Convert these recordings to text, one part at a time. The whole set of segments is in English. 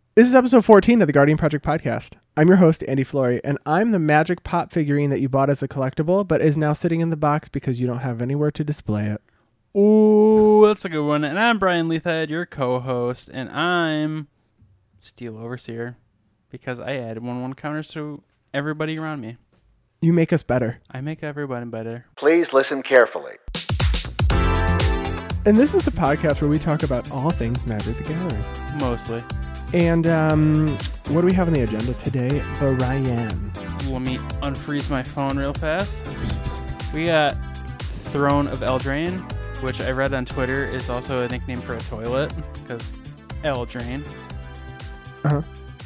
This is episode 14 of the Guardian Project podcast. I'm your host, Andy Flory, and I'm the magic pop figurine that you bought as a collectible, but is now sitting in the box because you don't have anywhere to display it. Ooh, that's a good one. And I'm Brian Leathhead, your co-host, and I'm Steel Overseer because I add 1-1 counters to everybody around me. You make us better. I make everybody better. Please listen carefully. And this is the podcast where we talk about all things Magic the Gathering. Mostly. And what do we have on the agenda today, Brian? Let me unfreeze my phone real fast. We got Throne of Eldraine, which I read on Twitter is also a nickname for a toilet, because Eldraine. Uh-huh.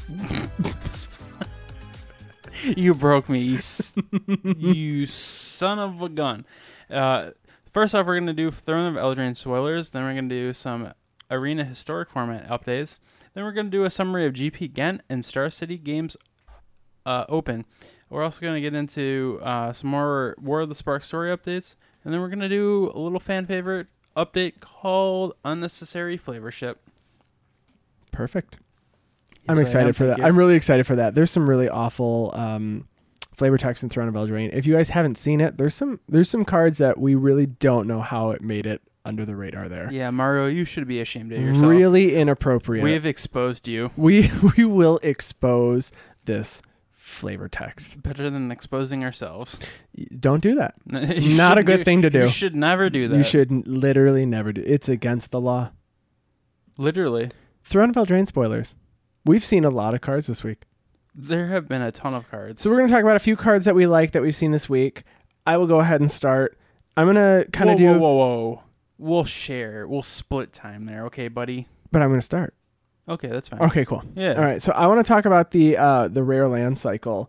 You broke me, you son of a gun. First off, we're going to do Throne of Eldraine spoilers, then we're going to do some Arena Historic Format updates, then we're going to do a summary of GP Ghent and Star City Games Open. We're also going to get into some more War of the Spark story updates, and then we're going to do a little fan favorite update called Unnecessary Flavor Ship. Perfect. Yes, I'm excited for that. you. I'm really excited for that. There's some really awful flavor text in Throne of Eldraine. If you guys haven't seen it, there's some cards that we really don't know how it made it under the radar there. Yeah, Mario, you should be ashamed of yourself. Really inappropriate. We have exposed you. We will expose this flavor text. Better than exposing ourselves. Don't do that. You Not a shouldn't good thing to do. You should never do that. You should literally never do. It's against the law. Literally. Throne of Eldraine spoilers. We've seen a lot of cards this week. There have been a ton of cards. So we're going to talk about a few cards that we like that we've seen this week. I will go ahead and start. I'm going to kind of do... Whoa. We'll share. We'll split time there. Okay, buddy? But I'm going to start. Okay, that's fine. Okay, cool. Yeah. All right, so I want to talk about the rare land cycle.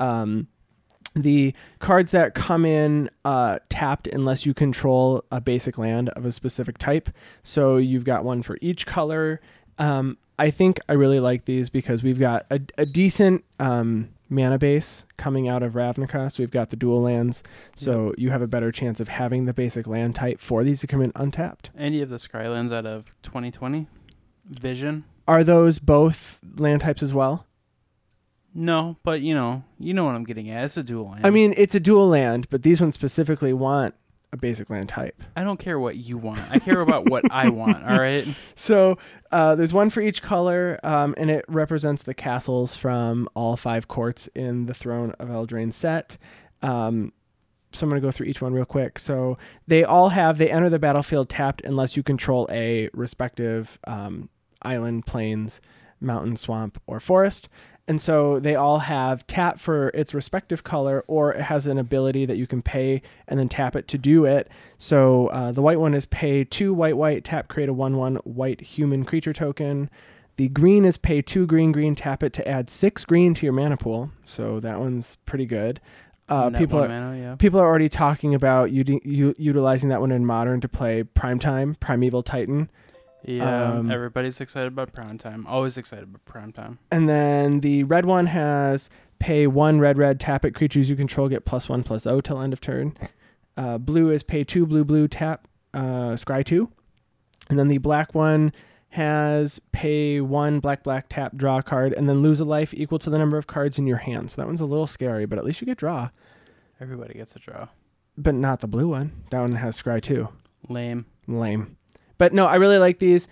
The cards that come in tapped unless you control a basic land of a specific type. So you've got one for each color. I think I really like these because we've got a decent mana base coming out of Ravnica. So we've got the dual lands. So you have a better chance of having the basic land type for these to come in untapped. And you have the Skylands out of 2020 Vision. Are those both land types as well? No, but you know what I'm getting at. It's a dual land. I mean, it's a dual land, but these ones specifically want a basic land type. I don't care what you want. I care about what I want, all right? So there's one for each color, and it represents the castles from all 5 courts in the Throne of Eldraine set. So I'm going to go through each one real quick. So they enter the battlefield tapped unless you control a respective island, plains, mountain, swamp, or forest. And so they all have tap for its respective color, or it has an ability that you can pay and then tap it to do it. So the white one is pay 2 white, tap, create a 1/1 white human creature token. The green is pay 2 green, tap it to add 6 green to your mana pool. So that one's pretty good. People are already talking about utilizing that one in Modern to play Primeval Titan. Yeah, everybody's excited about Prime Time. Always excited about Prime Time. And then the red one has pay 1 red, tap it, creatures you control get +1/+0 till end of turn. Blue is pay 2 blue, tap, scry 2. And then the black one has pay 1 black, tap, draw a card, and then lose a life equal to the number of cards in your hand. So that one's a little scary, but at least you get draw. Everybody gets a draw. But not the blue one. That one has scry 2. Lame. But no, I really like these.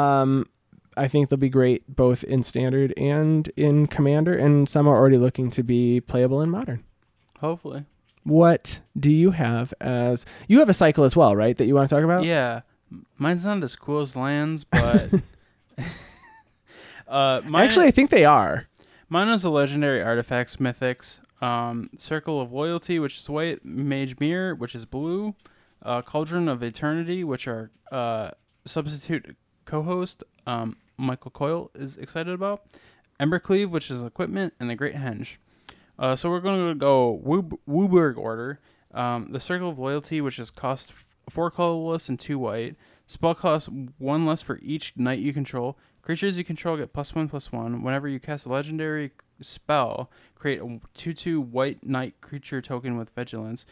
I think they'll be great both in Standard and in Commander, and some are already looking to be playable in Modern. Hopefully. What do you have as... You have a cycle as well, right, that you want to talk about? Yeah. Mine's not as cool as Lands, but... Actually, I think they are. Mine is the Legendary Artifacts Mythics. Circle of Loyalty, which is white. Mage Mirror, which is blue. Cauldron of Eternity, which our substitute co-host Michael Coyle is excited about. Embercleave, which is equipment, and the Great Henge. So we're going to go Wooburg order. The Circle of Loyalty, which is cost 4 colorless and 2 white. Spell cost 1 less for each knight you control. Creatures you control get +1/+1. Whenever you cast a legendary spell, create a 2/2 white knight creature token with vigilance.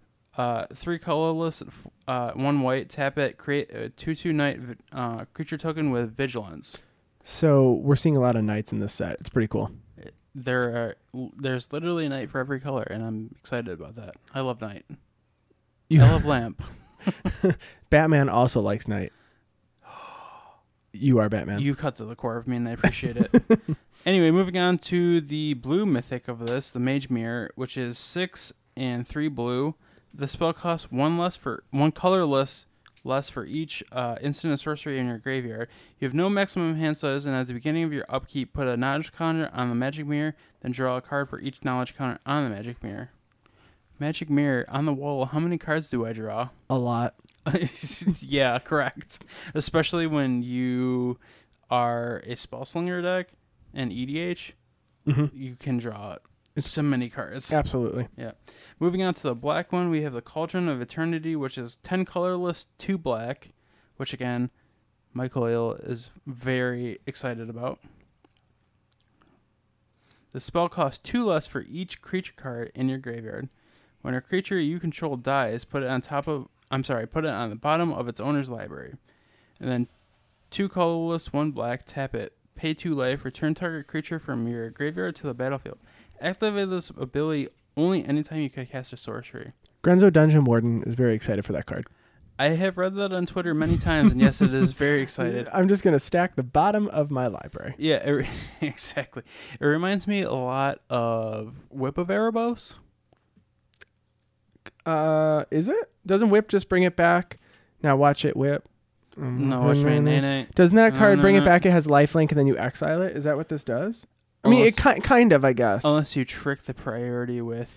3 colorless, 1 white, tap it, create a 2/2 knight creature token with vigilance. So we're seeing a lot of knights in this set. It's pretty cool. There's literally a knight for every color, and I'm excited about that. I love knight. You- I love lamp. Batman also likes knight. You are Batman. You cut to the core of me, and I appreciate it. Anyway, moving on to the blue mythic of this, the Mage Mirror, which is 6 and 3 blue. The spell costs one colorless less for each instant and sorcery in your graveyard. You have no maximum hand size, and at the beginning of your upkeep, put a knowledge counter on the Magic Mirror, then draw a card for each knowledge counter on the Magic Mirror. Magic Mirror on the wall. How many cards do I draw? A lot. Yeah, correct. Especially when you are a Spellslinger deck and EDH, you can draw so many cards. Absolutely. Yeah. Moving on to the black one, we have the Cauldron of Eternity, which is 10 colorless, 2 black, which again, Michael Ale is very excited about. The spell costs 2 less for each creature card in your graveyard. When a creature you control dies, put it on the bottom of its owner's library. And then 2 colorless, 1 black, tap it. Pay 2 life, return target creature from your graveyard to the battlefield. Activate this ability only anytime you can cast a sorcery. Grenzo Dungeon Warden is very excited for that card. I have read that on Twitter many times, and yes, it is very excited. I'm just going to stack the bottom of my library. Yeah, exactly. It reminds me a lot of Whip of Erebos. Is it? Doesn't Whip just bring it back? Now watch it, Whip. No, watch me, nay. Doesn't that card bring it no. back? It has lifelink, and then you exile it. Is that what this does? I mean, it kind of, I guess. Unless you trick the priority with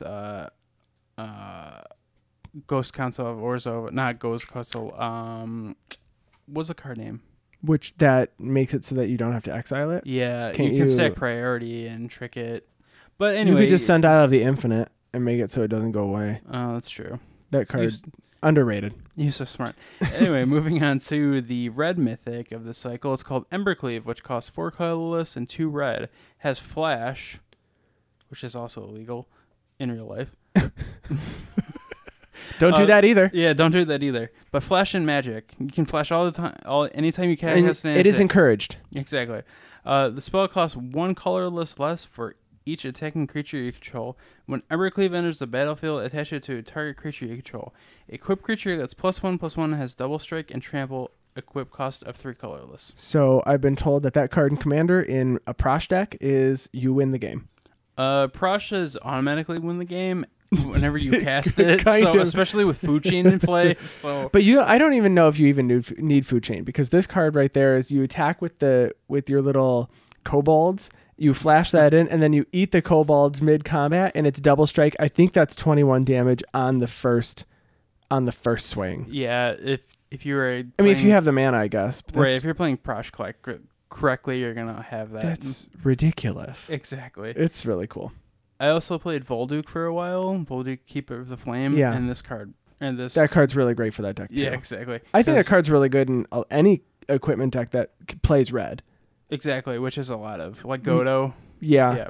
Ghost Council of Orzo, not Ghost Council. What's the card name? Which that makes it so that you don't have to exile it. Yeah, Can't you can stack priority and trick it. But anyway, you could just send out of the infinite and make it so it doesn't go away. Oh, that's true. That card underrated. You're so smart. Anyway, moving on to the red mythic of the cycle. It's called Embercleave, which costs 4 colorless and 2 red. Has flash, which is also illegal in real life. Don't do that either. Yeah, don't do that either. But flash and magic. You can flash all the time, anytime you can. And it is encouraged. Exactly. The spell costs 1 colorless less for each attacking creature you control. When Embercleave enters the battlefield, attach it to a target creature you control. Equip creature that's +1/+1 has double strike and trample. Equip cost of 3 colorless. So I've been told that card in Commander in a Prosh deck is you win the game. Prosh is automatically win the game whenever you cast it. Kind of. Especially with Food Chain in play. So. But I don't even know if you even need Food Chain, because this card right there is you attack with your little kobolds. You flash that in, and then you eat the kobolds mid-combat, and it's double strike. I think that's 21 damage on the first swing. Yeah, if you were I mean, if you have the mana, I guess. Right, if you're playing Prosh correctly, you're going to have that. That's ridiculous. Exactly. It's really cool. I also played Volduke for a while, Volduke Keeper of the Flame, yeah. and this card. That card's really great for that deck, too. Yeah, exactly. I think that card's really good in any equipment deck that plays red. Exactly, which is a lot of, like Godo. Yeah.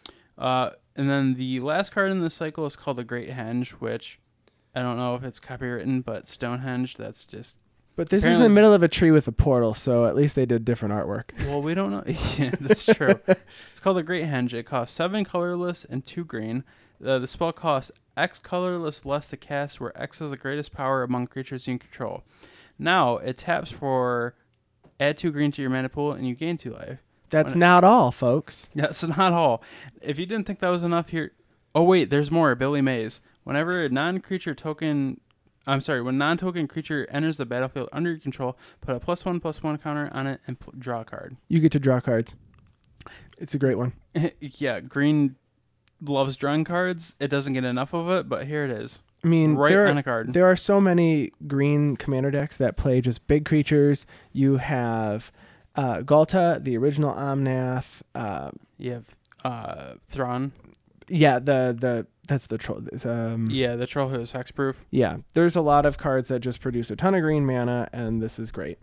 And then the last card in this cycle is called the Great Henge, which I don't know if it's copywritten, but Stonehenge, that's just... But this is in the middle of a tree with a portal, so at least they did different artwork. Well, we don't know. Yeah, that's true. It's called the Great Henge. It costs 7 colorless and 2 green. The spell costs X colorless less to cast, where X is the greatest power among creatures you control. Now, it taps for... Add 2 green to your mana pool, and you gain 2 life. That's not all, folks. That's not all. If you didn't think that was enough here... Oh, wait, there's more. Billy Mays. Whenever a when non-token creature enters the battlefield under your control, put a +1/+1 counter on it and draw a card. You get to draw cards. It's a great one. Yeah, green loves drawing cards. It doesn't get enough of it, but here it is. I mean, on a card. There are so many green commander decks that play just big creatures. You have Galta, the original Omnath. You have Thrawn. Yeah, that's the troll. Yeah, the troll who is hexproof. Yeah, there's a lot of cards that just produce a ton of green mana, and this is great.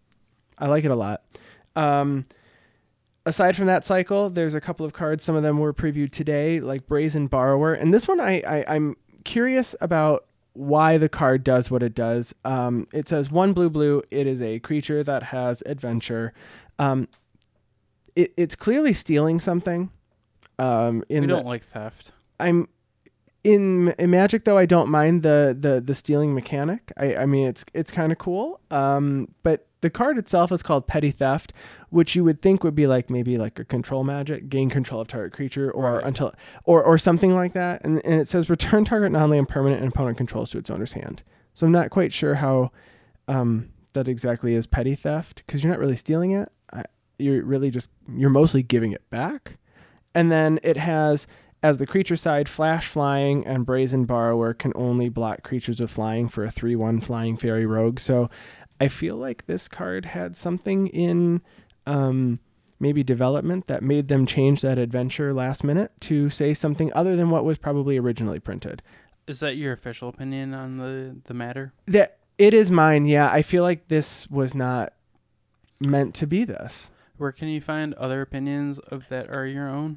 I like it a lot. Aside from that cycle, there's a couple of cards. Some of them were previewed today, like Brazen Borrower. And this one, I'm curious about why the card does what it does. It says 1 blue. It is a creature that has adventure. it's clearly stealing something. We don't like theft. I'm in Magic though. I don't mind the stealing mechanic. I mean it's kind of cool. But the card itself is called Petty Theft, which you would think would be like maybe like a control magic, gain control of target creature, or Right. until or something like that. And it says return target non-land permanent and opponent controls to its owner's hand. So I'm not quite sure how that exactly is petty theft, because you're not really stealing it. You're mostly giving it back. And then it has, as the creature side, Flash Flying and Brazen Borrower can only block creatures with flying for a 3/1 flying fairy rogue. So I feel like this card had something in maybe development that made them change that adventure last minute to say something other than what was probably originally printed. Is that your official opinion on the matter? That it is mine, yeah. I feel like this was not meant to be this. Where can you find other opinions of that are your own?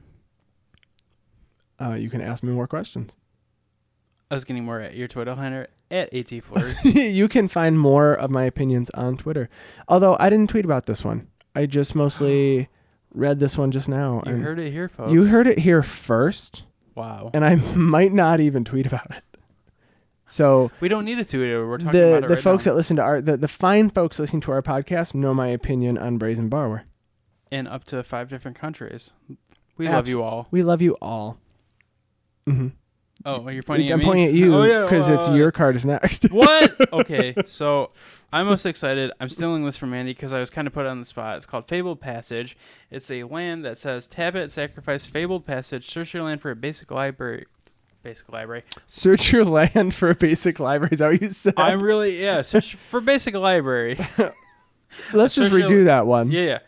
You can ask me more questions. I was getting more at your Twitter handle at ATFlurs. You can find more of my opinions on Twitter. Although I didn't tweet about this one. I just mostly read this one just now. You heard it here, folks. You heard it here first. Wow. And I might not even tweet about it. So we don't need to tweet it. We're talking about it the right folks now. that listen to the fine folks listening to our podcast know my opinion on Brazen Borrower. In up to 5 different countries. We love you all. We love you all. Mm-hmm. Oh, you're pointing at I'm me? pointing at you because it's your your card is next. What? Okay, so I'm most excited. I'm stealing this from Andy because I was kind of put on the spot. It's called Fabled Passage. It's a land that says tap it, sacrifice Fabled Passage, search your land for a basic library. Basic library. Search your land for a basic library. Is that what you said? I'm really, search for basic library. Let's just search redo that one. Yeah.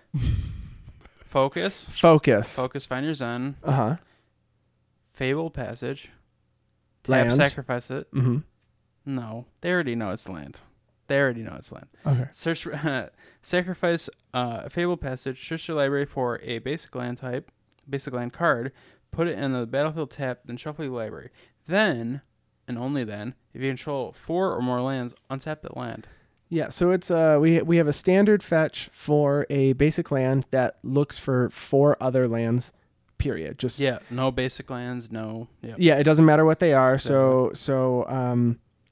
Focus, find your zen. Uh-huh. Fabled Passage. Tap, Land. sacrifice it. Mm-hmm. No, they already know it's land. Okay. Search sacrifice Fabled Passage, search your library for a basic land type, basic land card, put it in the battlefield tap, then shuffle your library. Then, and only then, if you control 4 or more lands, untap that land. Yeah, so it's we have a standard fetch for a basic land that looks for 4 other lands. Period. Just no basic lands, no. Yep. Yeah, it doesn't matter what they are. Exactly. So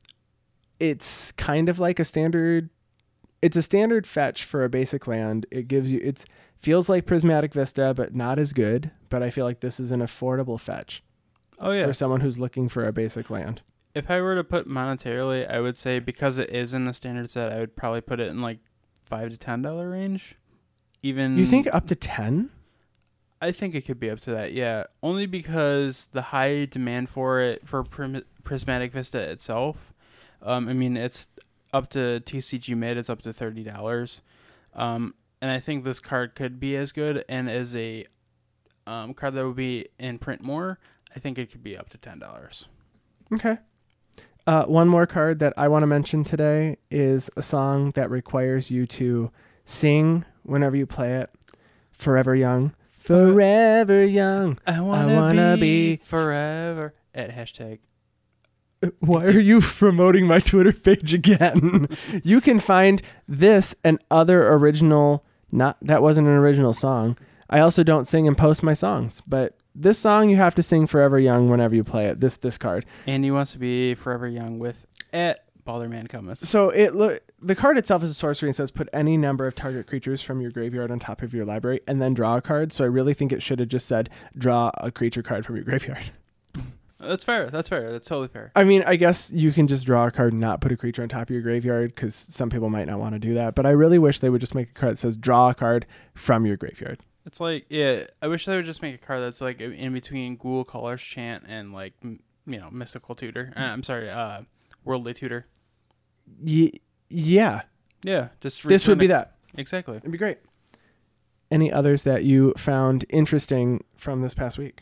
it's kind of like a standard. It's a standard fetch for a basic land. It gives you feels like Prismatic Vista, but not as good. But I feel like this is an affordable fetch. Oh yeah. For someone who's looking for a basic land. If I were to put monetarily, I would say because it is in the standard set, I would probably put it in like $5 to $10 range. Even You think up to 10? I think it could be up to that, yeah. Only because the high demand for it, for Prismatic Vista itself, I mean, it's up to TCG Mid, it's up to $30. And I think this card could be as good, and as a card that would be in print more, I think it could be up to $10. Okay. One more card that I want to mention today is a song that requires you to sing whenever you play it. Forever Young. Forever Young. I wanna be forever at hashtag. Why are you promoting my Twitter page again? You can find this and other original, that wasn't an original song. I also don't sing and post my songs, but this song you have to sing Forever Young whenever you play it. This card. Andy wants to be forever young with at Balderman Cometh. So the card itself is a sorcery and says put any number of target creatures from your graveyard on top of your library and then draw a card. So I really think it should have just said draw a creature card from your graveyard. That's fair. That's totally fair. I mean, I guess you can just draw a card and not put a creature on top of your graveyard because some people might not want to do that. But I really wish they would just make a card that says draw a card from your graveyard. It's like, I wish they would just make a card that's like in between Ghoul Caller's Chant and like, Mystical Tutor. I'm sorry, Worldly Tutor. Yeah. Yeah, just this would be that. Exactly. It'd be great. Any others that you found interesting from this past week?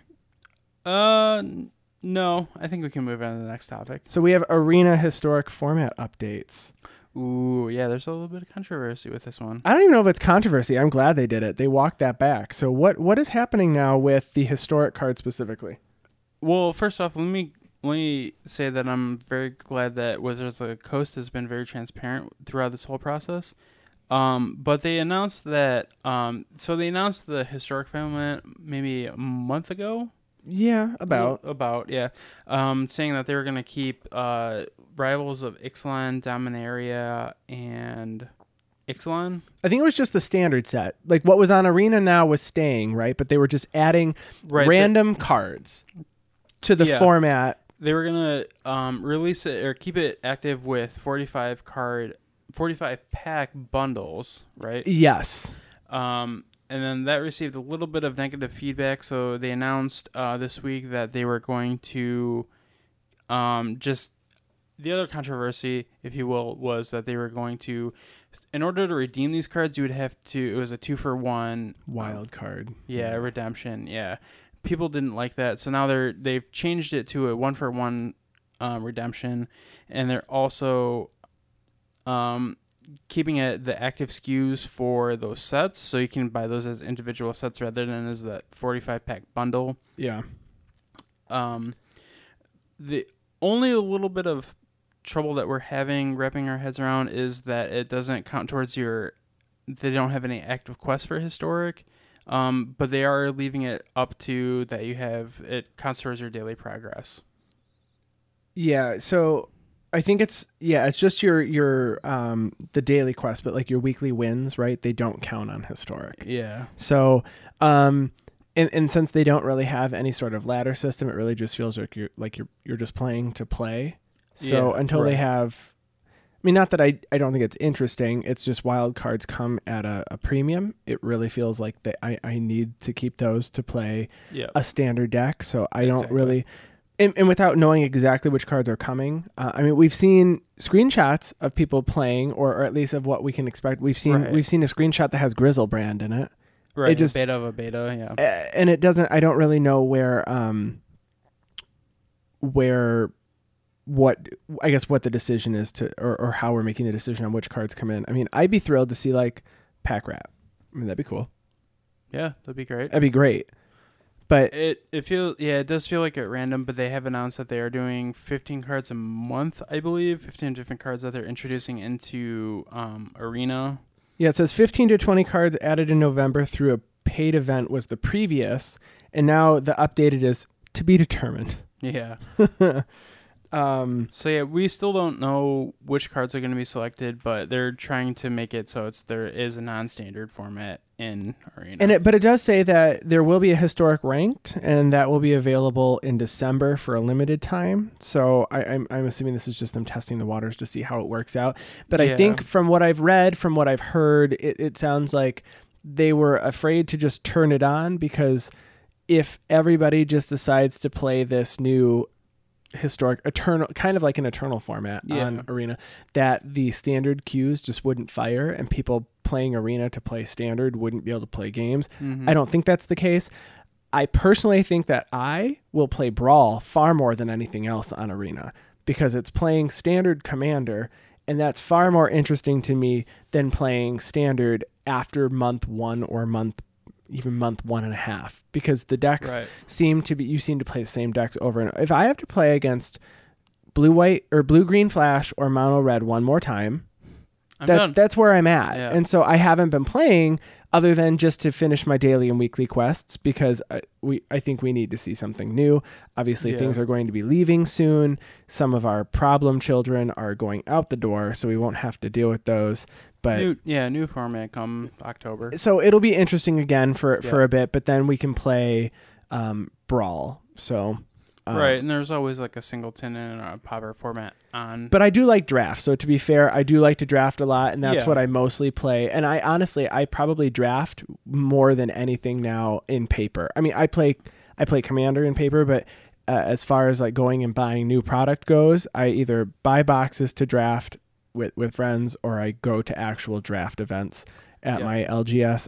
No. I think we can move on to the next topic. So we have Arena historic format updates. Ooh, yeah, there's a little bit of controversy with this one. I don't even know if it's controversy. I'm glad they did it. They walked that back. So what is happening now with the historic card specifically? Well, first off, let me say that I'm very glad that Wizards of the Coast has been very transparent throughout this whole process. But they announced that so they announced the historic filament maybe a month ago. Yeah, about. Yeah. Saying that they were gonna keep Rivals of Ixalan, Dominaria, and Ixalan. I think it was just the standard set. Like what was on Arena now was staying, right? But they were just adding random cards to the format. They were gonna release it or keep it active with 45 pack bundles, right? Yes. And then that received a little bit of negative feedback, so they announced this week that they were going to just the other controversy, if you will, was that they were going to, in order to redeem these cards, you would have to, it was a 2-for-1 wild card. Yeah, redemption. Yeah. People didn't like that, so now they've changed it to a 1-for-1 redemption, and they're also keeping it the active SKUs for those sets, so you can buy those as individual sets rather than as that 45 pack bundle. Yeah. The only a little bit of trouble that we're having wrapping our heads around is that it doesn't count towards they don't have any active quests for historic, but they are leaving it up to that it counts towards your daily progress. Yeah, so I think it's just your the daily quest, but like your weekly wins, right? They don't count on historic. Yeah. So, and since they don't really have any sort of ladder system, it really just feels like you're just playing to play. So until they have, I mean, not that I don't think it's interesting. It's just wild cards come at a premium. It really feels like that I need to keep those to play a standard deck. So I don't really. And without knowing exactly which cards are coming, I mean, we've seen screenshots of people playing, or at least of what we can expect. We've seen a screenshot that has Grizzlebrand in it. Right, it just, a beta of a beta, yeah. And it doesn't. I don't really know what the decision is or how we're making the decision on which cards come in. I mean, I'd be thrilled to see like Pack Rat. I mean, that'd be cool. Yeah, that'd be great. That'd be great. But it does feel like at random, but they have announced that they are doing 15 cards a month, I believe, 15 different cards that they're introducing into Arena. Yeah, it says 15 to 20 cards added in November through a paid event was the previous, and now the updated is to be determined. Yeah. So yeah, we still don't know which cards are going to be selected, but they're trying to make it so there is a non-standard format in Arena. But it does say that there will be a historic ranked, and that will be available in December for a limited time. So I'm assuming this is just them testing the waters to see how it works out. But I think from what I've read, from what I've heard, it sounds like they were afraid to just turn it on, because if everybody just decides to play this new historic eternal, kind of like an eternal format on Arena, that the standard queues just wouldn't fire, and people playing Arena to play standard wouldn't be able to play games. I don't think that's the case. I personally think that I will play Brawl far more than anything else on Arena, because it's playing standard Commander, and that's far more interesting to me than playing standard after month 1 or even month 1.5, because the decks seem to play the same decks over and over. If I have to play against blue-white or blue-green flash or mono-red one more time, that's where I'm at. Yeah. And so I haven't been playing other than just to finish my daily and weekly quests, because I think we need to see something new. Obviously, things are going to be leaving soon. Some of our problem children are going out the door, so we won't have to deal with those. But new format come October. So it'll be interesting again for a bit, but then we can play Brawl. So right, and there's always like a singleton and a popper format on. But I do like draft. So to be fair, I do like to draft a lot, and that's what I mostly play. And I probably draft more than anything now in paper. I mean, I play Commander in paper, but as far as like going and buying new product goes, I either buy boxes to draft with friends, or I go to actual draft events at my LGS.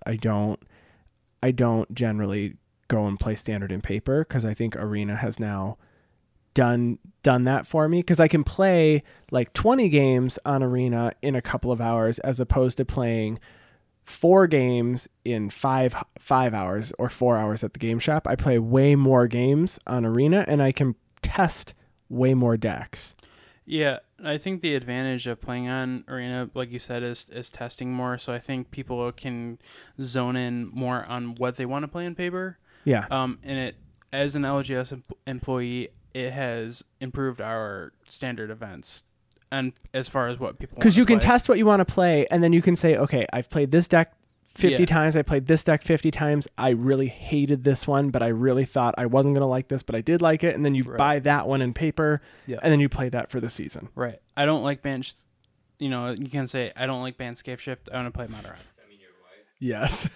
I don't generally go and play standard in paper, because I think Arena has now done that for me, because I can play like 20 games on Arena in a couple of hours, as opposed to playing 4 games in 5 hours or 4 hours at the game shop. I play way more games on Arena, and I can test way more decks. Yeah, I think the advantage of playing on Arena, like you said, is testing more. So I think people can zone in more on what they want to play in paper. Yeah. And it, as an LGS employee, it has improved our standard events, and as far as what people, Because you can play. test what you want to play, and then you can say, okay, I've played this deck 50 Yeah. times. I played this deck 50 times. I really hated this one, but I really thought I wasn't going to like this, but I did like it. And then you Right. buy that one in paper, Yeah. and then you play that for the season. Right. I don't like band. You know, you can say I don't like Bandscape Shift. I want to play Modern. Yes.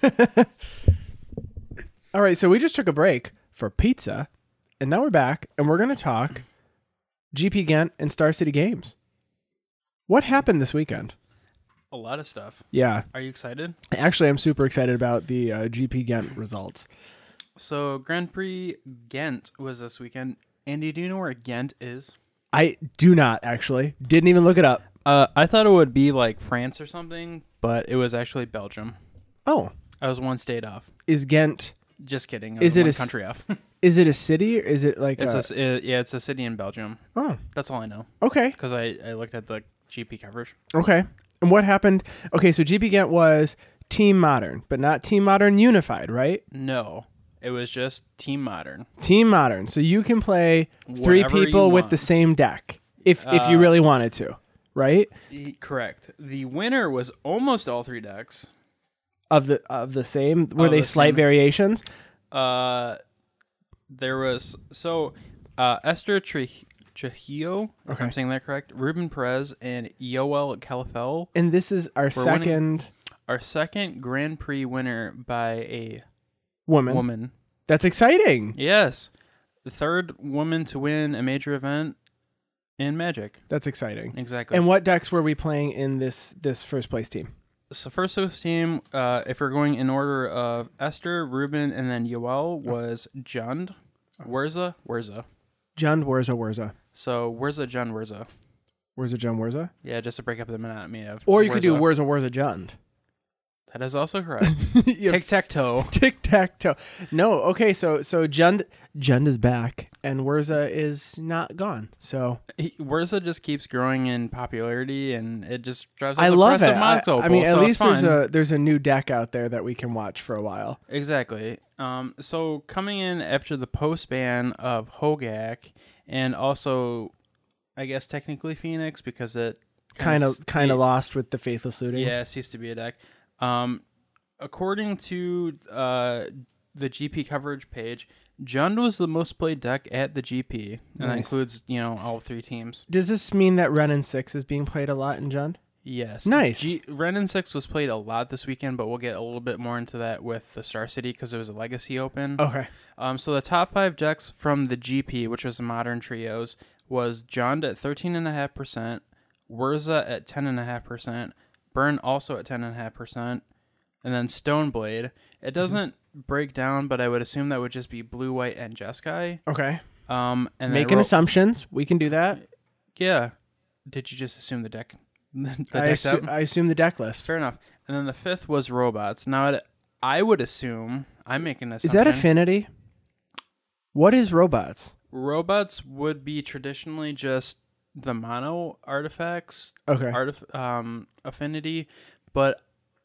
All right, so we just took a break for pizza, and now we're back, and we're going to talk GP Ghent and Star City Games. What happened this weekend? A lot of stuff. Yeah. Are you excited? Actually, I'm super excited about the GP Ghent results. So Grand Prix Ghent was this weekend. Andy, do you know where Ghent is? I do not, actually. Didn't even look it up. I thought it would be like France or something, but it was actually Belgium. Oh, I was one state off. is Ghent... Just kidding. I Is was it one a country off? Is it a city, or is it like It's a city in Belgium. Oh, That's all I know okay. because I looked at the GP coverage. Okay. And what happened? Okay, so GP Ghent was Team Modern, but not Team Modern Unified, right? No, it was just Team Modern. Team Modern. So you can play three Whatever you people with want. the same deck if you really wanted to, right? Correct. The winner was almost all three decks. Of the same, were Of they the slight same. variations? There was Esther Trujillo, if Okay. I'm saying that correct, Ruben Perez, and Yoel Calafel. And this is our second Our second Grand Prix winner by a woman. woman. That's exciting. Yes. The third woman to win a major event in Magic. That's exciting. Exactly. And what decks were we playing in this first place team? So first host team, if we're going in order of Esther, Ruben, and then Yoel, was Jund, Werza. Jund, Werza. So Werza, Jund, Werza. Werza. Yeah, just to break up the monotony of. Or you could do Werza. Werza Jund. That is also correct. You Tic-tac-toe. Tic-tac-toe. No, okay, so Jund is back and Werza is not gone. So Werza just keeps growing in popularity, and it just drives up I the love price it. of Mox I mean, Opal, at so least it's fine. there's a new deck out there that we can watch for a while. Exactly. So coming in after the post ban of Hogak, and also, I guess technically Phoenix, because it Kind of lost with the Faithless Looting. Yeah, ceased to be a deck. According to the GP coverage page, Jund was the most played deck at the GP, and that Nice. includes all three teams. Does this mean that Ren and 6 is being played a lot in Jund? Yes. Nice. Renin 6 was played a lot this weekend, but we'll get a little bit more into that with the Star City because it was a Legacy Open. Okay. So the top 5 decks from the GP, which was the Modern Trios, was Jund at 13.5%, Werza at 10.5%, Burn also at 10.5%, and then Stoneblade. It doesn't break down, but I would assume that would just be Blue, White, and Jeskai. Okay. And then Making I assumptions. We can do that. Yeah. Did you just assume the deck? Deck's out? I assume the deck list. Fair enough. And then the 5th was Robots. Now, I would assume, I'm making an Is assumption. that Affinity? What is Robots? Robots would be traditionally just the mono artifacts, Okay. affinity, but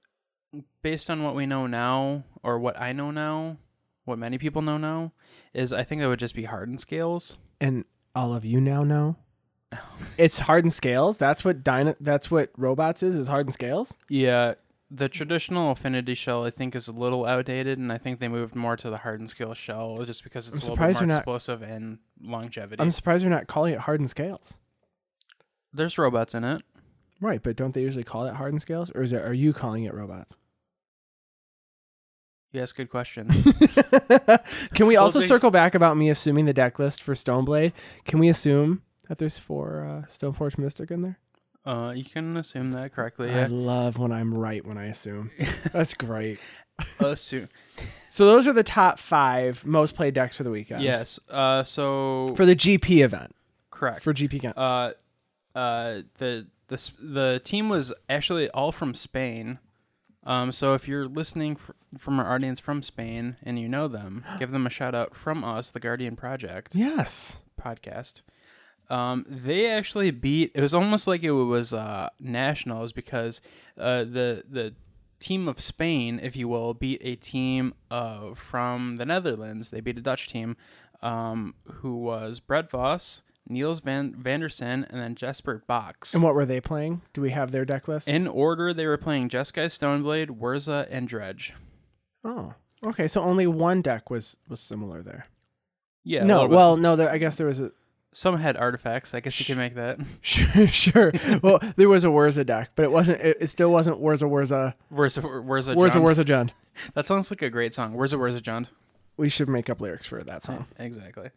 based on what we know now, or what I know now, what many people know now, is I think that would just be hardened scales. And all of you now know. It's hardened scales. That's what Robots is hardened scales. Yeah, the traditional affinity shell I think is a little outdated, and I think they moved more to the hardened scale shell just because it's a little bit surprised more you're not- explosive and longevity. I'm surprised you're not calling it hardened scales. There's robots in it. Right, but don't they usually call it hardened scales, or are you calling it Robots? Yes, good question. Can we Well, also they- circle back about me assuming the deck list for Stoneblade? Can we assume that there's 4 Stoneforge Mystic in there? You can assume that correctly. I Yeah. love when I'm right when I assume. That's great. Assume. So those are the top 5 most played decks for the weekend. Yes. So For the GP event. correct. For GP Ghent. The team was actually all from Spain. So if you're listening from our audience from Spain and you know them, give them a shout out from us, the Guardian Project Yes. podcast. They actually beat. It was almost like it was nationals because the team of Spain, if you will, beat a team from the Netherlands. They beat a Dutch team, who was Brett Vos, Niels Vandersen, and then Jesper Box. And what were they playing? Do we have their deck list? In order, they were playing Jeskai Stoneblade, Wurza, and Dredge. Oh, okay. So only one deck was similar there. Yeah. No, well, no. I guess there was a. Some had artifacts. I guess you can make that. Sure. Well, there was a Wurza deck, but it wasn't. It still wasn't Wurza. Jund. That sounds like a great song. Wurza Jund. We should make up lyrics for that song. Exactly.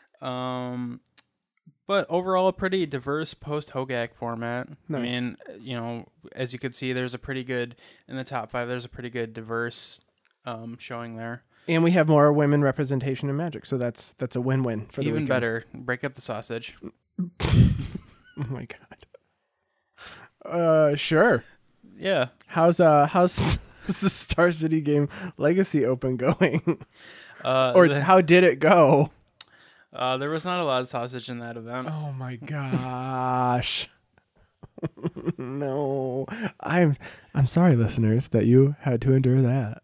But overall, a pretty diverse post-Hogak format. Nice. I mean, as you could see, there's a pretty good, in the top 5, there's a pretty good diverse showing there. And we have more women representation in Magic, so that's a win-win for the Even weekend. better. Break up the sausage. Oh my god. Sure. Yeah. How's the Star City game Legacy Open going? How did it go? There was not a lot of sausage in that event. Oh my gosh. No. I'm sorry, listeners, that you had to endure that.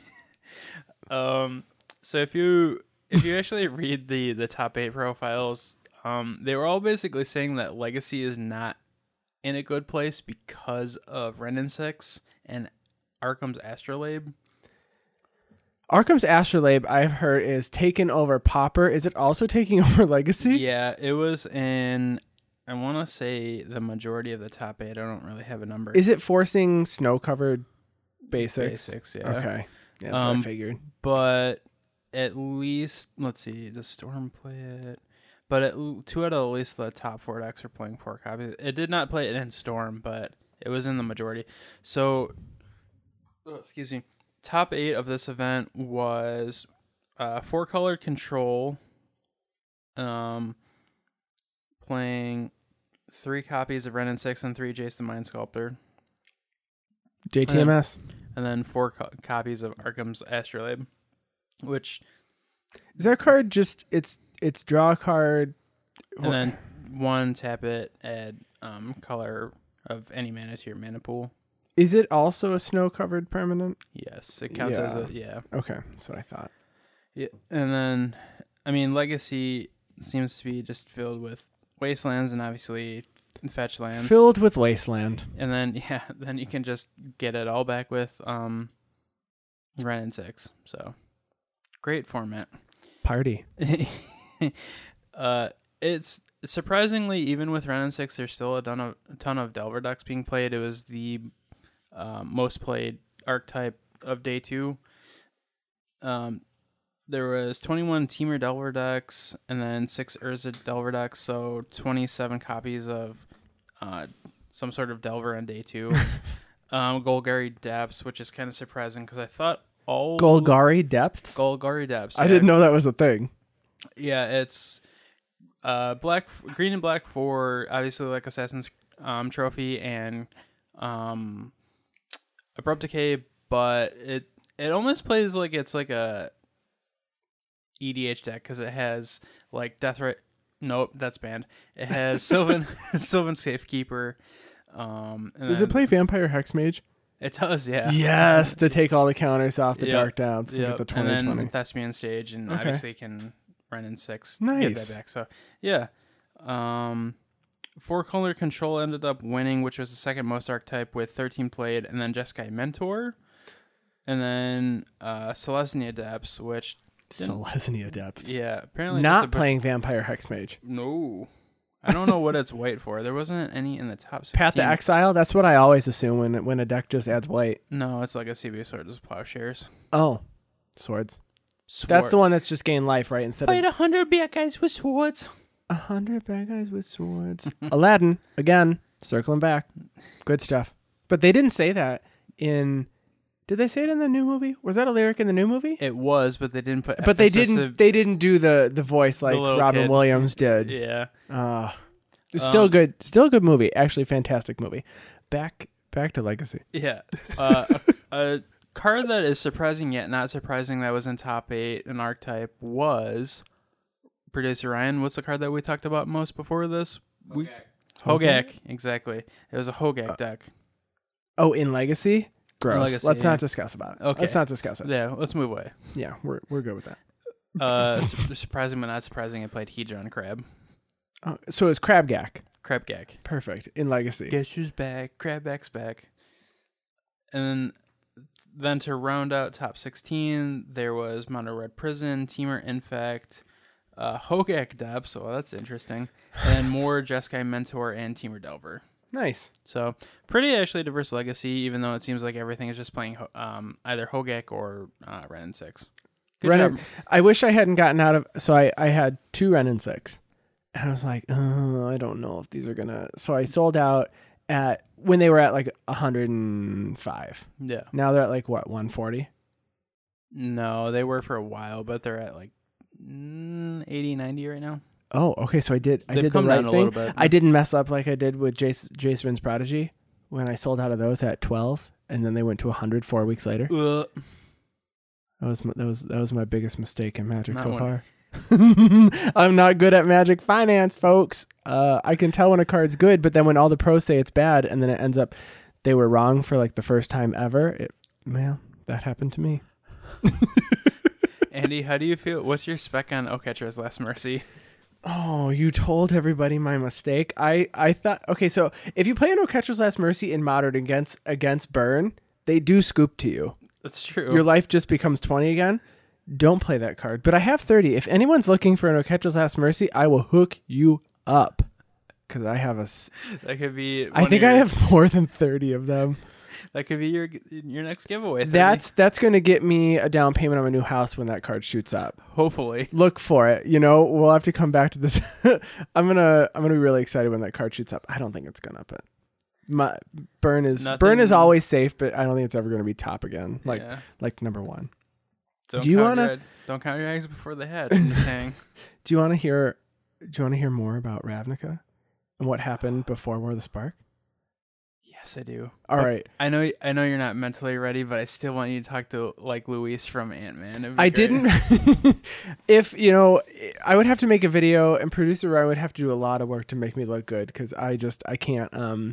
So if you actually read the top 8 profiles, they were all basically saying that Legacy is not in a good place because of Wrenn 6 and Arkham's Astrolabe. Arkham's Astrolabe, I've heard, is taken over Pauper. Is it also taking over Legacy? Yeah, it was in, I want to say, the majority of the top 8. I don't really have a number. Is it forcing snow-covered basics? Basics, yeah. Okay. Yeah, that's what I figured. But at least, let's see, does Storm play it? But 2 out of at least the top 4 decks are playing 4 copies. It did not play it in Storm, but it was in the majority. So, excuse me. Top 8 of this event was 4-color Control, playing 3 copies of Wrenn 6 and 3 Jace the Mind Sculptor. JTMS. And then 4 copies of Arkham's Astrolabe, which... Is that card just, it's draw a card... And then 1, tap it, add color of any mana to your mana pool. Is it also a snow-covered permanent? Yes, it counts as a, yeah. Okay, that's what I thought. Yeah, and then, I mean, Legacy seems to be just filled with wastelands and obviously fetch lands. Filled with wasteland. And then, then you can just get it all back with Wrenn 6. So, great format. Party. It's surprisingly, even with Wrenn 6, there's still a ton of Delver decks being played. It was the most played archetype of day 2. There was 21 Temur Delver decks and then 6 Urza Delver decks, so 27 copies of some sort of Delver on day 2. Golgari Depths, which is kind of surprising because I thought all... Golgari Depths? Golgari Depths. I didn't know that was a thing. Yeah, it's green and black for obviously like Assassin's Trophy and Abrupt Decay, but it almost plays like it's like a EDH deck because it has like Deathrite. Nope, that's banned. It has Sylvan Safekeeper. Does it play Vampire Hexmage? It does, yeah. Yes, to take all the counters off the Dark Downs to get the 2020. And then Thespian Sage, and obviously can Wrenn 6 nice. Get that back. So yeah. 4-color Control ended up winning, which was the second most archetype with 13 played, and then Jeskai Mentor, and then Selesnya Depths, which Selesnya Depths. Yeah, apparently not playing Vampire Hexmage. No, I don't know what it's white for. There wasn't any in the top 16. Path to Exile. That's what I always assume when a deck just adds white. No, it's like a CB Swords with Plowshares. Oh, swords. That's the one that's just gained life, right? Instead Fight of 100 bad guys with swords. 100 bad guys with swords. Aladdin, again, circling back. Good stuff. But they didn't say that in... Did they say it in the new movie? Was that a lyric in the new movie? It was, but they didn't put... But they didn't do the voice like Robin kid. Williams did. Yeah. Still good. Still a good movie. Actually, fantastic movie. Back to Legacy. Yeah. A card that is surprising yet not surprising that was in top 8, an archetype, was Producer Ryan, what's the card that we talked about most before this? Hogak? Exactly. It was a Hogak deck. Oh, in Legacy? Gross. Legacy, Let's yeah. not discuss about it. Okay. Let's not discuss it. Yeah, let's move away. Yeah, we're good with that. Surprising but not surprising, I played Hedron Crab. Oh, so it's Crabgak. Crabgak. Perfect. In Legacy. Guess who's back? Crabback's back. And then to round out top 16, there was Mono Red Prison, Teamer Infect, Hogak Depth, so that's interesting, and more Jeskai Mentor and Teamer Delver. Nice. So pretty actually diverse Legacy, even though it seems like everything is just playing either Hogak or Ren and 6. Good job. I wish I hadn't gotten out of... So I had 2 Ren and 6. And I was like, oh, I don't know if these are going to... So I sold out when they were at like 105. Yeah. Now they're at like, what, 140? No, they were for a while, but they're at like 80, 90 right now. Oh, okay. So I did They've the come right down a thing. little bit. I didn't mess up like I did with Jace Vryn's Prodigy when I sold out of those at 12, and then they went to 100 4 weeks later. That was my biggest mistake in Magic so far. I'm not good at Magic finance, folks. I can tell when a card's good, but then when all the pros say it's bad, and then it ends up they were wrong for like the first time ever. That happened to me. Andy, how do you feel? What's your spec on Oketra's Last Mercy? Oh, you told everybody my mistake. I thought, okay, so if you play an Oketra's Last Mercy in Modern against Burn, they do scoop to you. That's true. Your life just becomes 20 again. Don't play that card. But I have 30. If anyone's looking for an Oketra's Last Mercy, I will hook you up. Because I have that could be... I think I have more than 30 of them. That could be your next giveaway. 30. That's going to get me a down payment on my new house when that card shoots up. Hopefully. Look for it. We'll have to come back to this. I'm gonna be really excited when that card shoots up. I don't think it's gonna, but Burn is always safe, but I don't think it's ever gonna be top again. Like number 1. Don't count your eggs before they hatch. I'm just saying. Do you want to hear more about Ravnica and what happened before War of the Spark? Yes, I do. All right. I know you're not mentally ready, but I still want you to talk to like Luis from Ant-Man. I didn't. I would have to make a video, and producer Ryan would have to do a lot of work to make me look good because I can't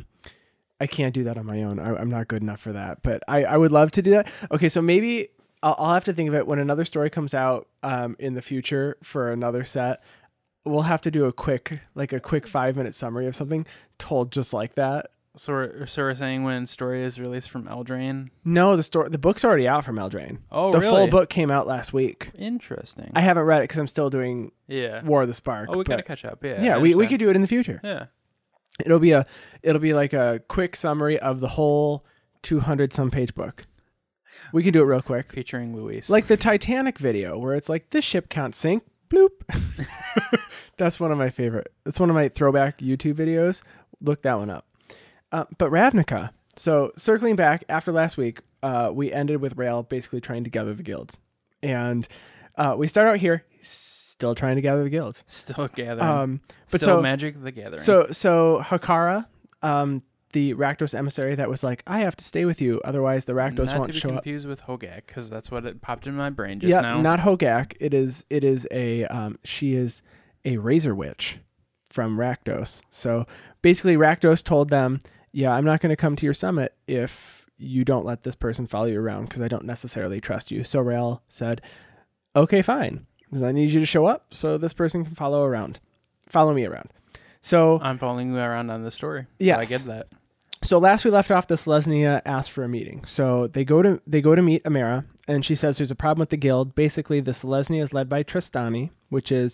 do that on my own. I'm not good enough for that. But I would love to do that. Okay, so maybe I'll have to think of it when another story comes out in the future for another set. We'll have to do a quick 5-minute summary of something told just like that. So we're saying when story is released from Eldraine? No, the book's already out from Eldraine. Oh, really? The full book came out last week. Interesting. I haven't read it because I'm still doing War of the Spark. Oh, we gotta catch up. Yeah. Yeah, we could do it in the future. Yeah. It'll be like a quick summary of the whole 200 some page book. We can do it real quick. Featuring Luis. Like the Titanic video where it's like this ship can't sink. Bloop. That's one of my favorite. It's one of my throwback YouTube videos. Look that one up. But Ravnica. So circling back after last week, we ended with Rael basically trying to gather the guilds. And we start out here still trying to gather the guilds. Still gathering. But still so, Magic the Gathering. So Hakara, the Rakdos emissary that was like, I have to stay with you, otherwise the Rakdos won't show up. Not to be confused with Hogak, because that's what it popped in my brain just now. Yeah, not Hogak. It is she is a Razor Witch from Rakdos. So basically Rakdos told them, yeah, I'm not going to come to your summit if you don't let this person follow you around because I don't necessarily trust you. So Rael said, okay, fine. Because I need you to show up so this person can follow me around. So I'm following you around on the story. Yeah, so I get that. So last we left off, the Selesnya asked for a meeting. So they go to meet Amara, and she says there's a problem with the guild. Basically, the Selesnya is led by Tristani, which is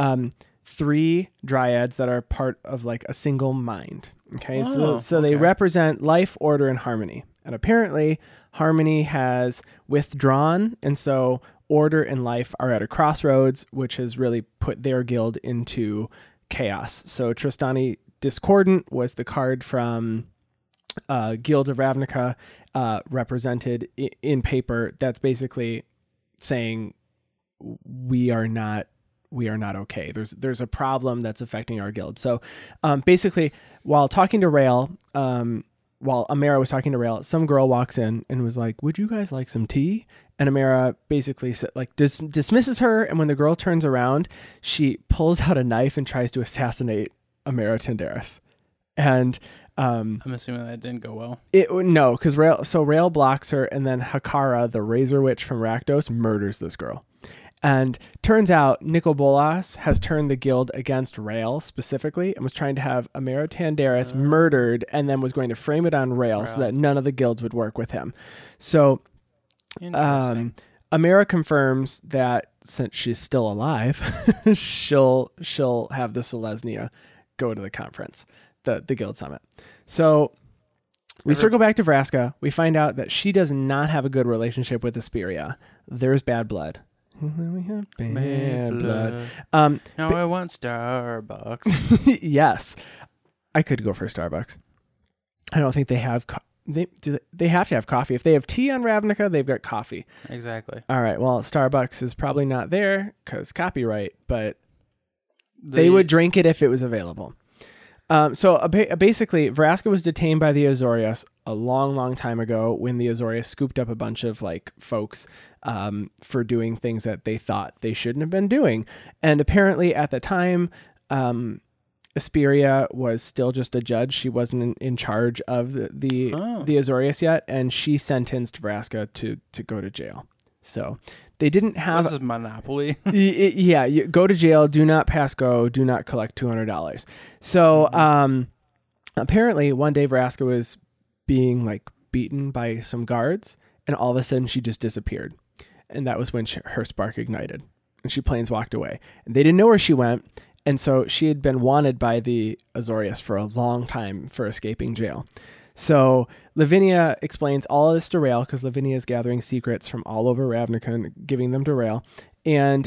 3 dryads that are part of like a single mind. Okay, so they represent life, order, and harmony. And apparently, harmony has withdrawn, and so order and life are at a crossroads, which has really put their guild into chaos. So Tristani Discordant was the card from Guilds of Ravnica, represented in paper. That's basically saying we are not okay. There's a problem that's affecting our guild. So basically, while talking to Rael, while Amara was talking to Rael, some girl walks in and was like, "Would you guys like some tea?" And Amara basically dismisses her. And when the girl turns around, she pulls out a knife and tries to assassinate Amara Tendaris. And I'm assuming that didn't go well. No, because Rael blocks her, and then Hakara, the Razor Witch from Rakdos, murders this girl. And turns out Nicol Bolas has turned the guild against Rael specifically and was trying to have Amara Tendaris murdered, and then was going to frame it on Rael so that none of the guilds would work with him. So Amara confirms that since she's still alive, she'll have the Selesnya go to the conference, the guild summit. So we circle back to Vraska. We find out that she does not have a good relationship with Asperia. There's bad blood. We have bad blood. Now I want Starbucks. Yes, I could go for Starbucks. I don't think they have. They have to have coffee. If they have tea on Ravnica, they've got coffee. Exactly. All right. Well, Starbucks is probably not there because copyright, but they would drink it if it was available. So basically, Vraska was detained by the Azorius a long, long time ago when the Azorius scooped up a bunch of folks for doing things that they thought they shouldn't have been doing. And apparently at the time, Asperia was still just a judge. She wasn't in charge of the Azorius yet, and she sentenced Vraska to go to jail. So they didn't have... This is Monopoly. Yeah, you go to jail, do not pass go, do not collect $200. So apparently one day Vraska was being beaten by some guards, and all of a sudden she just disappeared. And that was when her spark ignited, and she planeswalked away. And they didn't know where she went, and so she had been wanted by the Azorius for a long time for escaping jail. So Lavinia explains all of this to Rael because Lavinia is gathering secrets from all over Ravnica and giving them to Rael. And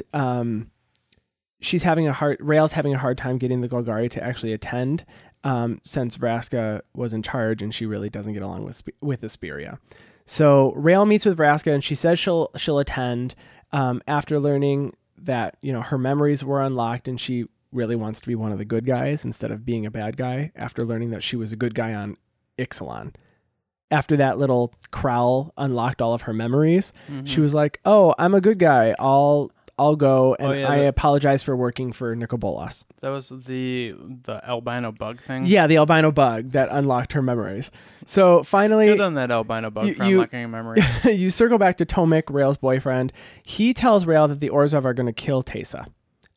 Rael's having a hard time getting the Golgari to actually attend since Vraska was in charge and she really doesn't get along with Asperia. So Rael meets with Vraska and she says she'll attend after learning that her memories were unlocked and she really wants to be one of the good guys instead of being a bad guy after learning that she was a good guy on Ixalan. After that little Crowl unlocked all of her memories, she was like, "Oh, I'm a good guy. I'll go and I apologize for working for Nicol Bolas." That was the albino bug thing. Yeah, the albino bug that unlocked her memories. So finally, good on that albino bug for unlocking your memory. You circle back to Tomik, Rael's boyfriend. He tells Rael that the Orzhov are going to kill Teysa,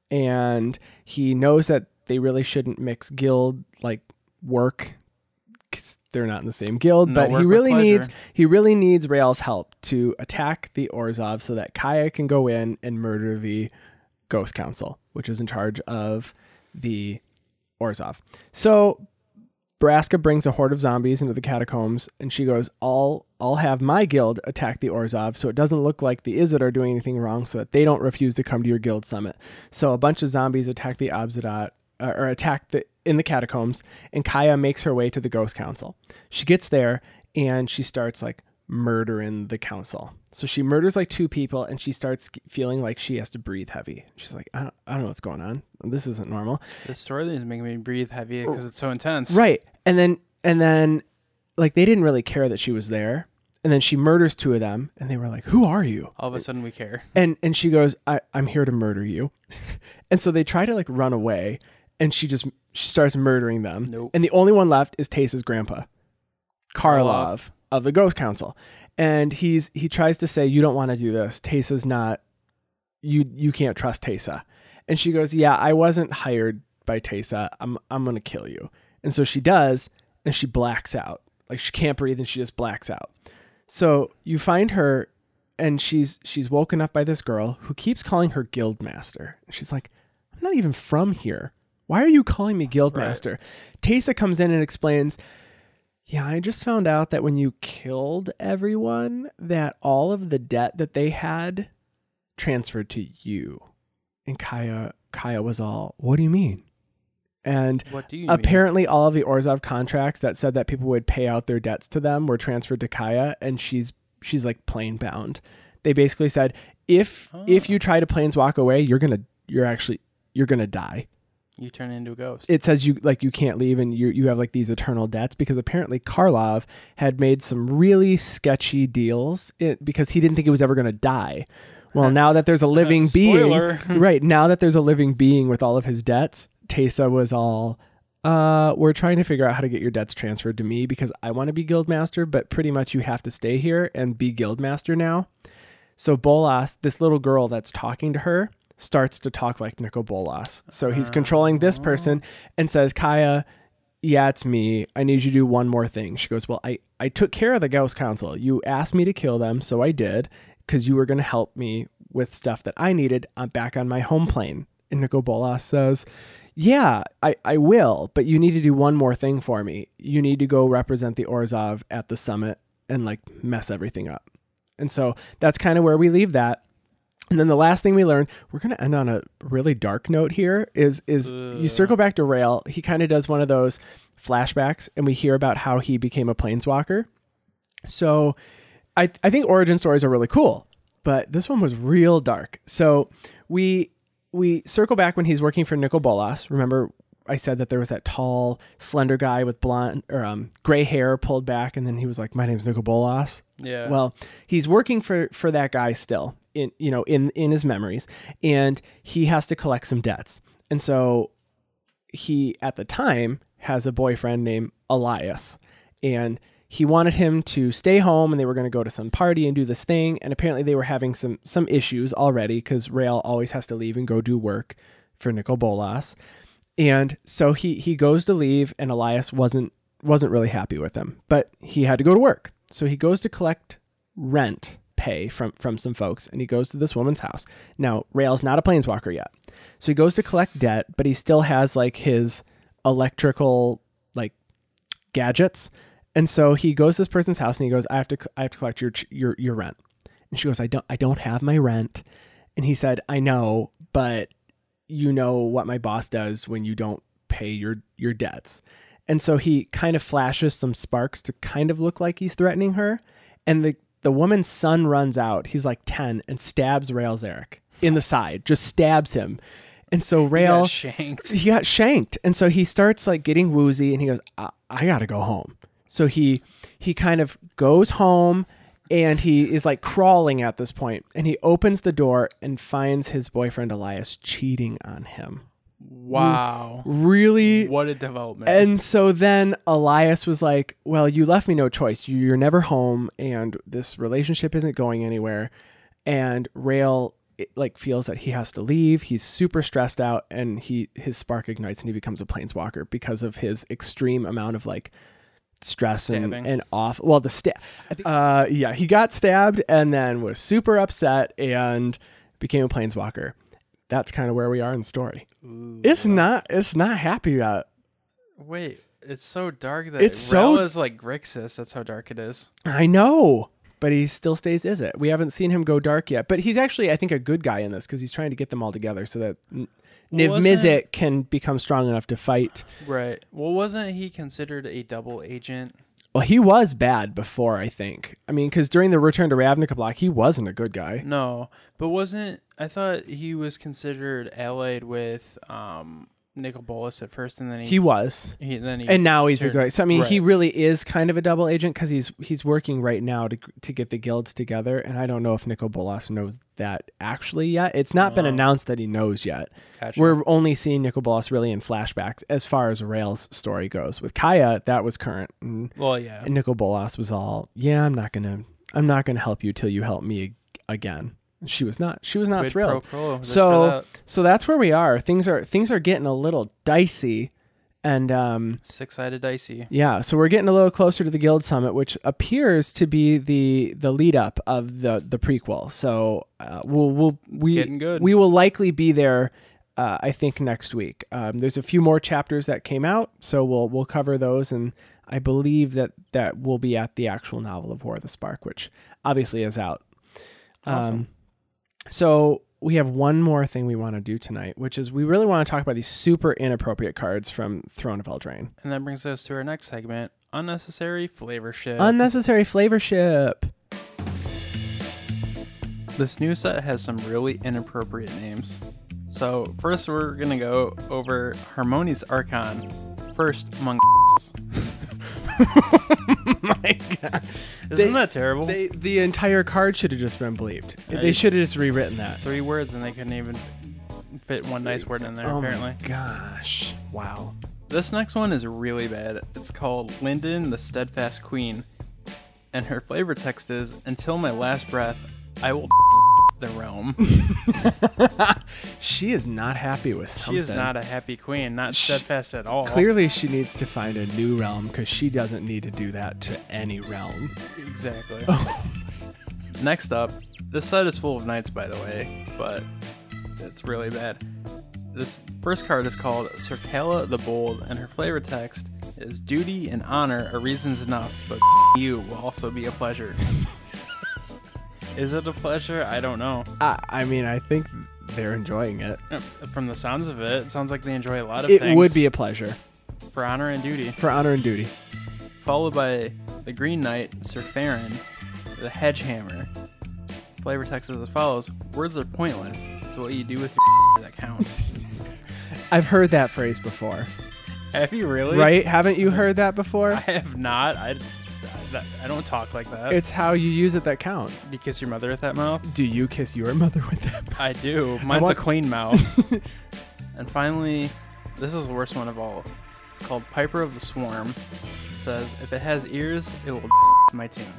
and he knows that they really shouldn't mix guild work. They're not in the same guild, but he really needs Rael's help to attack the Orzhov so that Kaya can go in and murder the Ghost Council, which is in charge of the Orzhov. So Vraska brings a horde of zombies into the catacombs, and she goes, I'll have my guild attack the Orzhov so it doesn't look like the Izzet are doing anything wrong so that they don't refuse to come to your guild summit. So a bunch of zombies attack the Abzadat, or attack in the catacombs, and Kaya makes her way to the Ghost Council. She gets there and she starts murdering the council. So she murders 2 people and she starts feeling like she has to breathe heavy. She's like, I don't know what's going on. This isn't normal. The story is making me breathe heavy because it's so intense. Right. And then they didn't really care that she was there. And then she murders 2 of them and they were like, "Who are you?" All of a sudden we care. And she goes, I'm here to murder you. And so they try to run away. And she starts murdering them. Nope. And the only one left is Teysa's grandpa, Karlov of the Ghost Council. And he tries to say, "You don't want to do this. Teysa's not, you can't trust Teysa." And she goes, "Yeah, I wasn't hired by Teysa. I'm going to kill you." And so she does, and she blacks out. She can't breathe and she just blacks out. So you find her and she's woken up by this girl who keeps calling her Guildmaster. She's like, "I'm not even from here. Why are you calling me Guildmaster?" Right. Teysa comes in and explains, "Yeah, I just found out that when you killed everyone, that all of the debt that they had transferred to you." And Kaya was all, "What do you mean?" And what do you apparently mean? All of the Orzhov contracts that said that people would pay out their debts to them were transferred to Kaya, and she's plain bound. They basically said, if you try to planeswalk away, you're gonna die. You turn into a ghost. It says you can't leave, and you have like these eternal debts, because apparently Karlov had made some really sketchy deals because he didn't think he was ever going to die. Well, now that there's a living being, right? Now that there's a living being with all of his debts, Teysa was all, we're trying to figure out how to get your debts transferred to me because I want to be Guildmaster, but pretty much you have to stay here and be Guildmaster now. So Bolas, this little girl that's talking to her, starts to talk like Nicol Bolas. So he's controlling this person and says, Kaya, yeah, it's me. I need you to do one more thing. She goes, well, I took care of the Ghost Council. You asked me to kill them, so I did, because you were going to help me with stuff that I needed. I'm back on my home plane. And Nicol Bolas says, yeah, I will, but you need to do one more thing for me. You need to go represent the Orzhov at the summit and like mess everything up. And so that's kind of where we leave that. And then the last thing we learn, we're going to end on a really dark note here, is you circle back to Rael. He kind of does one of those flashbacks, and we hear about how he became a planeswalker. So I think origin stories are really cool, but this one was real dark. So we circle back when he's working for Nicol Bolas. Remember, I said that there was that tall, slender guy with blonde or gray hair pulled back, and then he was like, "My name's Nicol Bolas." Yeah. Well, he's working for that guy still in his memories, and he has to collect some debts. And so he at the time has a boyfriend named Elias, and he wanted him to stay home, and they were going to go to some party and do this thing. And apparently they were having some issues already, because Rael always has to leave and go do work for Nicol Bolas. And so he goes to leave, and Elias wasn't really happy with him, but he had to go to work. So he goes to collect rent pay from some folks, and he goes to this woman's house. Now, Rael's not a planeswalker yet. So he goes to collect debt, but he still has like his electrical like gadgets. And so he goes to this person's house and he goes, I have to collect your rent. And she goes, I don't have my rent. And he said, I know, but you know what my boss does when you don't pay your debts. And so he kind of flashes some sparks to kind of look like he's threatening her. And the woman's son runs out. He's like 10 and stabs Rael Zarek in the side, just stabs him. And so Rael, he got shanked. And so he starts like getting woozy, and he goes, I got to go home. So he kind of goes home, and he is like crawling at this point, and he opens the door and finds his boyfriend Elias cheating on him. Wow. Really? What a development. And so then Elias was like, well, you left me no choice. You're never home, and this relationship isn't going anywhere. And Rael like feels that he has to leave. He's super stressed out, and his spark ignites, and he becomes a planeswalker because of his extreme amount of like stress and off. Well, he got stabbed and then was super upset and became a planeswalker. That's kind of where we are in the story. Ooh, it's not happy yet. Wait, it's so dark that Rael is like Grixis. That's how dark it is. I know, but he still stays Izzet. We haven't seen him go dark yet, but he's actually, I think, a good guy in this because he's trying to get them all together so that Niv Mizzet can become strong enough to fight. Right. Well, wasn't he considered a double agent? Well, he was bad before, I think. I mean, because during the Return to Ravnica block, he wasn't a good guy. No, but I thought he was considered allied with Nicol Bolas at first, and then he was. And now he's a guy. So I mean, right. He really is kind of a double agent because he's working right now to get the guilds together. And I don't know if Nicol Bolas knows that actually yet. It's not been announced that he knows yet. Gotcha. We're only seeing Nicol Bolas really in flashbacks as far as Rael's story goes. With Kaya, that was current. And, and Nicol Bolas was all, I'm not gonna help you till you help me again. She was not thrilled. So that's where we are. Things are getting a little dicey, and six-sided dicey. Yeah, so we're getting a little closer to the Guild Summit, which appears to be the lead up of the prequel. So getting good. We will likely be there. I think next week. There's a few more chapters that came out, so we'll cover those, and I believe that will be at the actual novel of War of the Spark, which obviously is out. Awesome. So we have one more thing we want to do tonight, which is we really want to talk about these super inappropriate cards from Throne of Eldraine. And that brings us to our next segment, Unnecessary Flavor Ship. Unnecessary Flavor Ship. This new set has some really inappropriate names. So first we're going to go over Harmonious Archon. First among My God. Isn't that terrible? The entire card should have just been bleeped. They should have just rewritten that. 3 words and they couldn't even fit one nice word in there, apparently. My gosh. Wow. This next one is really bad. It's called Linden, the Steadfast Queen. And her flavor text is, until my last breath, I will the realm. She is not happy with something. She is not a happy queen, not steadfast at all. Clearly she needs to find a new realm because she doesn't need to do that to any realm. Exactly. Next up, this set is full of knights, by the way, but it's really bad. This first card is called Circala the Bold, and her flavor text is, duty and honor are reasons enough, but you will also be a pleasure. Is it a pleasure? I don't know. I mean, I think they're enjoying it. From the sounds of it, it sounds like they enjoy a lot of things. It would be a pleasure. For honor and duty. For honor and duty. Followed by the Green Knight, Sir Farron, the Hedgehammer. Flavor text is as follows. Words are pointless. It's what you do with your that counts. I've heard that phrase before. Have you really? Right? Haven't you heard that before? I have not. I don't talk like that. It's how you use it that counts. Do you kiss your mother with that mouth? Do you kiss your mother with that mouth? I do. Mine's a clean mouth. And finally, this is the worst one of all. It's called Piper of the Swarm. It says, if it has ears, it will my tune.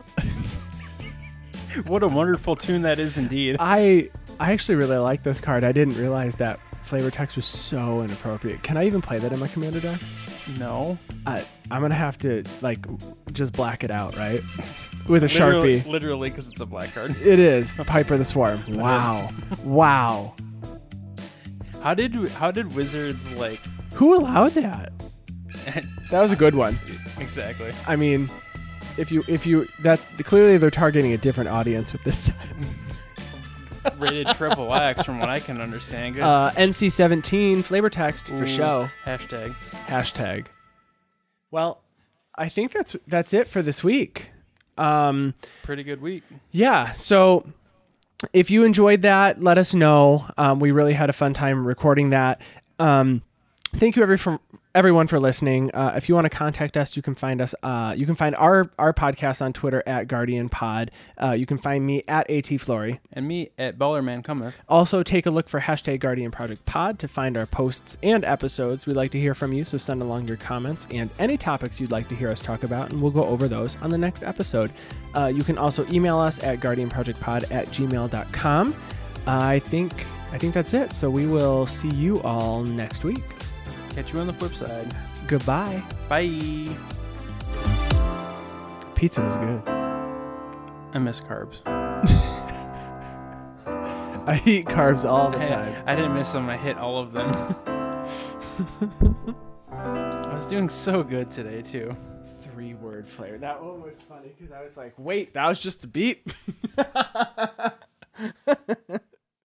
What a wonderful tune that is indeed. I actually really like this card. I didn't realize that flavor text was so inappropriate. Can I even play that in my commander deck? No. I'm going to have to, just black it out, right? With a Sharpie. Literally, because it's a black card. It is. Piper the Swarm. Wow. Wow. How did Wizards, Who allowed that? That was a good one. Exactly. I mean, if you that clearly they're targeting a different audience with this. Rated triple X from what I can understand. Good. NC-17 flavor text for show. Hashtag. Well, I think that's it for this week. Pretty good week. Yeah. So if you enjoyed that, let us know. We really had a fun time recording that. Thank you everyone for listening. If you want to contact us, you can find us. You can find our podcast on Twitter at Guardian Pod. You can find me at ATFlory. And me at Ballerman Cometh. Also, take a look for hashtag Guardian Project Pod to find our posts and episodes. We'd like to hear from you, so send along your comments and any topics you'd like to hear us talk about, and we'll go over those on the next episode. You can also email us at guardianprojectpod@gmail.com. I think that's it. So we will see you all next week. Catch you on the flip side. Goodbye. Bye. Pizza was good. I miss carbs. I eat carbs all the time. I didn't miss them. I hit all of them. I was doing so good today, too. 3-word flavor. That one was funny because I was like, wait, that was just a beat.